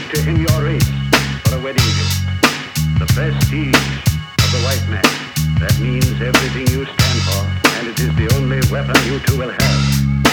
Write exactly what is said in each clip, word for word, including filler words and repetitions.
to him your race for a wedding gift. The prestige of the white man. That means everything you stand for, and it is the only weapon you two will have.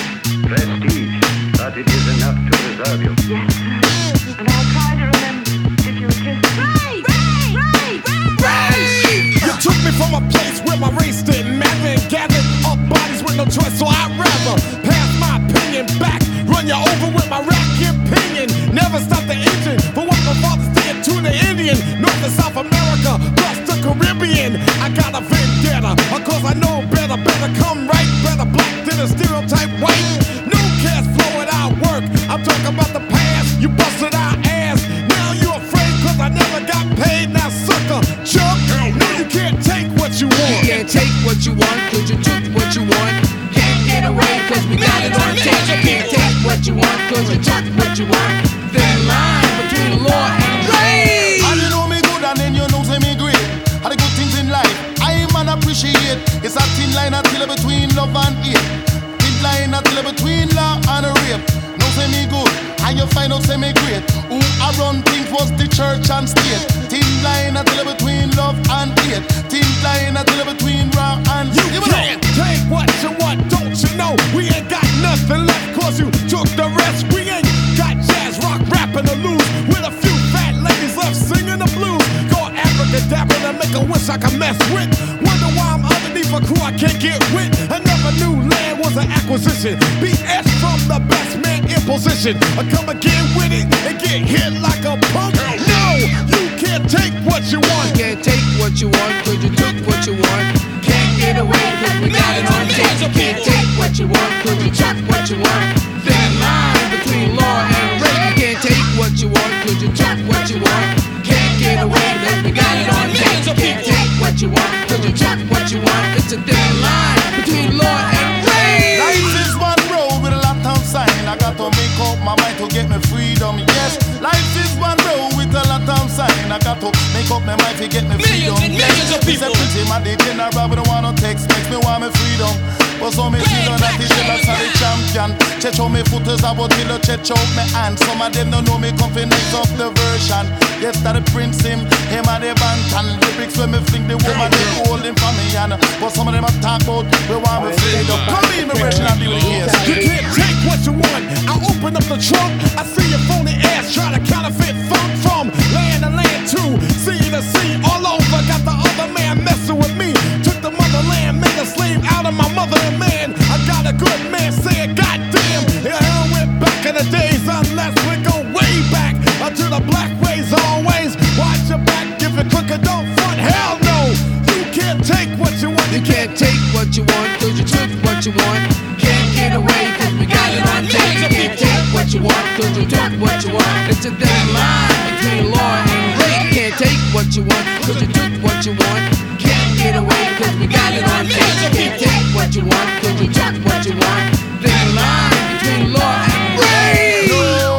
Prestige, but it is enough to preserve you. Yes, sir. And I'll try to remember if you'll just... Right! Right! Right! Right! You took me from a place where my race didn't matter and gathered up bodies with no choice, so I'd rather pass my opinion back, run you over with my racket pinion. Never stop the engine for what my father did to the Indian. North and South America, plus the Caribbean. I got a vendetta, of course I know better. Better come right, better black than a stereotype white. No cash flow without work. I'm talking about the past, you busted our ass. Now you afraid cause I never got paid. Now sucker, chuck, no you can't take what you want. You can't take what you want cause you took what you want. Can't get away cause we got it on tape. You can't take what you want cause you took what you want. Thin line between law and grace. And you know me good and then you know say me great. All the good things in life I man appreciate. It's a thin line until between love and hate. Thin line until between law and rape. No say me good and you find out say me great. Who I run things was the church and state. Thin line until between love and hate. Thin line until between raw and you can't take what you want, don't you know? We ain't got nothing left cause you took the rest. We ain't got jazz, rock, rapping to lose. With a few fat ladies left singing the blues. Go abracadabra and make a wish I can mess with. Wonder why I'm underneath a crew I can't get with. I never knew land was an acquisition. B S from the best man in position. I come again with it and get hit like a punk. No, you can't take what you want. You can't take what you want cause you took what you want. Can't get away cause we got it on tape. You can't take what you want cause you took what you want. Thin line between law and rape. You can't take what you want cause you took what you want. Can't get away cause we got it on tape. You can't take what you want cause you took what you want. It's a thin line between law and rape. Life is one road with a lot of sign. I got to make up my mind to get me freedom. Yes, life is one road with a lot of sign. I got to make up my mind to get me freedom. Millions and millions of people. It's a my day general, but I wanna text, makes me want me freedom. But so me feel that it's the last of the champion. Check out me footers about till you check out me hands. Some of them don't know me come from next up the version. Yes, that the prince him, him and the band and lyrics when me fling the woman they holding for me and but some of them a talk about we want me freedom. Come in, me ready and do the case. You can't take what you want. I open up the trunk, I see your phony ass try to counterfeit funk from land to land to sea to sea all over. Got the other man messing with me. Took the motherland, made a slave out of my mother and man. I got a good man saying, goddamn, yeah, I went back in the days unless we go way back until the black ways always. Watch your back, if it crooked, don't front. Hell no, you can't take what you want. You can't take what you want cause you took what you want. Can't get away cause we got it on tape. You can't take what you want cause you took what you want. It's a thin line between law and rape. You can't take what you want cause you took what you want. Can't get away cause we got it on tape. You can't take what you want cause you took what you want. Thin line between law and rape.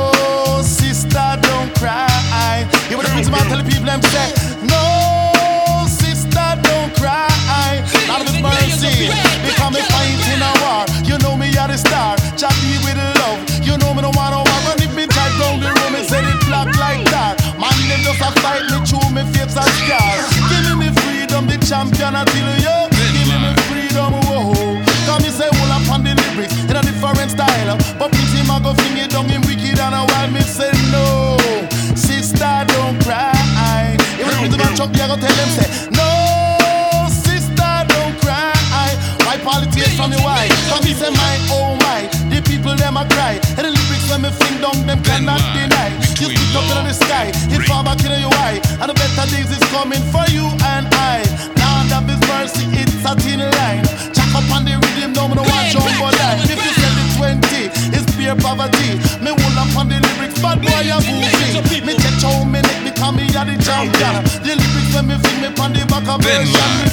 No, sister, don't cry. You would have to tell the people them say, no, sister, don't cry. Out of his mercy, because me fighting a war. You know me are the star, chatty with love. You know me no want no war. Run if me type down the room and say it black like that. Man, them just a fight me through me face and scars. Give me me freedom, the champion until you. Give me me freedom, whoa. Come me say hold up on the lyrics in a different style. But please him a go fling it down in wicked and a while me say no. Sister, don't cry. Even if it's about Chuck, you go tell them say no. Politics from the white, come me say my oh my. The people them a cry, and the lyrics when me fling down them cannot deny. You speak up in the sky, it's far back in your eye, and the better days is coming for you and I. Land of His mercy, it's a thin line. Check up on the rhythm, no me no watch on but line. If you sell the twenty, it's pure poverty. Me hold up on the lyrics, bad boy a movie. Me check how me neck because me a the champion. The lyrics when me fling me on the back of version.